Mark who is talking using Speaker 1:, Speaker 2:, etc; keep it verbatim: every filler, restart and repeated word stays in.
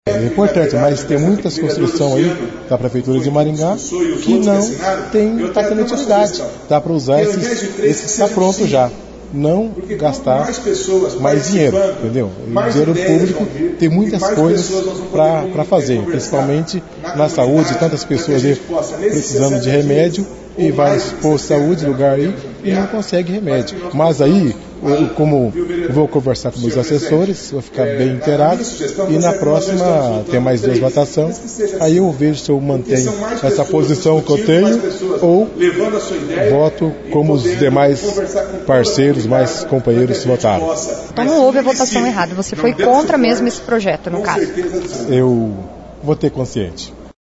Speaker 1: É importante, mas tem muitas construções aí da Prefeitura de Maringá que não tem praticamente utilidade. Dá para usar esse que está pronto já. Não gastar mais dinheiro, entendeu? O dinheiro público tem muitas coisas para fazer, principalmente na saúde, tantas pessoas aí precisando de remédio e vai por saúde, lugar aí, e não consegue remédio. Mas aí, eu, como vou conversar com meus assessores, vou ficar bem inteirado, e na próxima tem mais duas votações, aí eu vejo se eu mantenho essa posição que eu tenho ou voto como os demais parceiros, mais companheiros votaram.
Speaker 2: Então não houve a votação errada, você foi contra mesmo esse projeto, no caso?
Speaker 1: Eu votei consciente.